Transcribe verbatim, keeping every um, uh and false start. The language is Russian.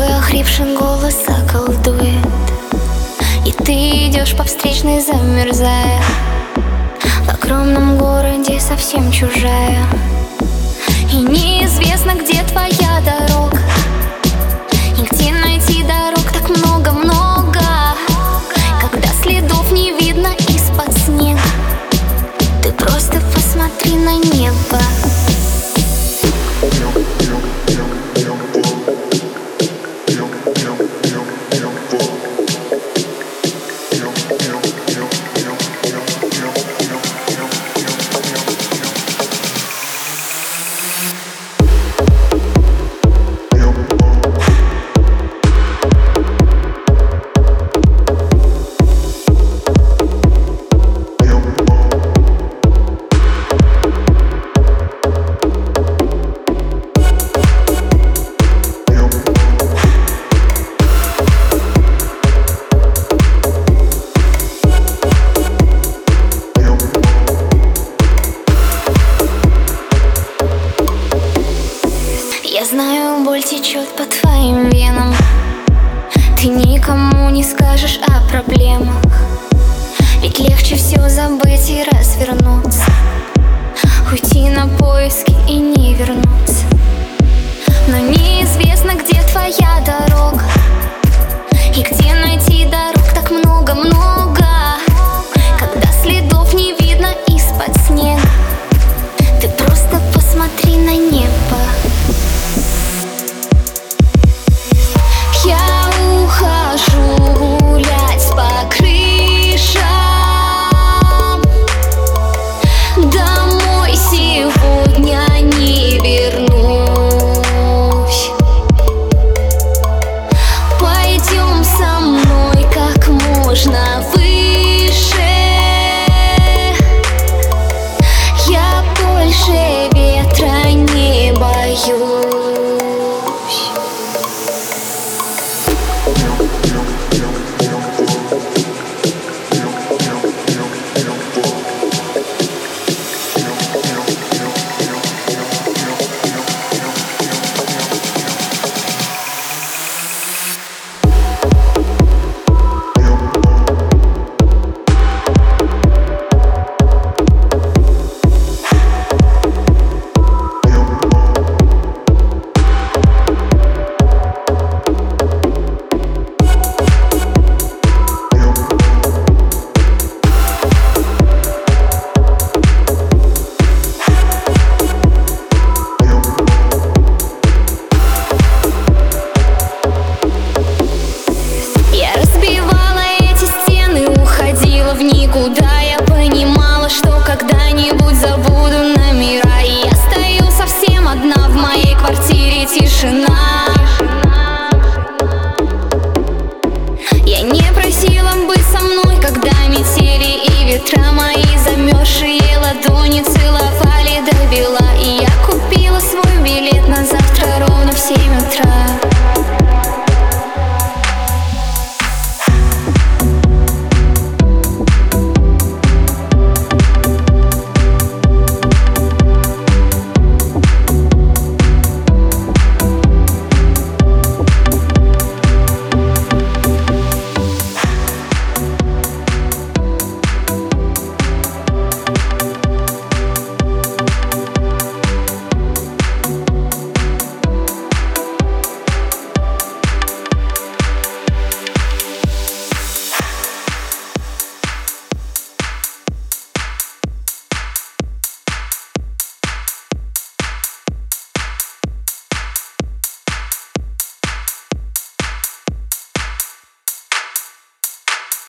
Твой охрипший голос околдует, и ты идешь по встречной, замерзая. В огромном городе совсем чужая, и неизвестно, где твоя дорога, и где найти дорог так много-много, когда следов не видно из-под снега. Ты просто посмотри на небо. Я знаю, боль течет по твоим венам. Ты никому не скажешь о проблемах, ведь легче все забыть и развернуться, уйти на поиски и не вернуться. Но неизвестно, где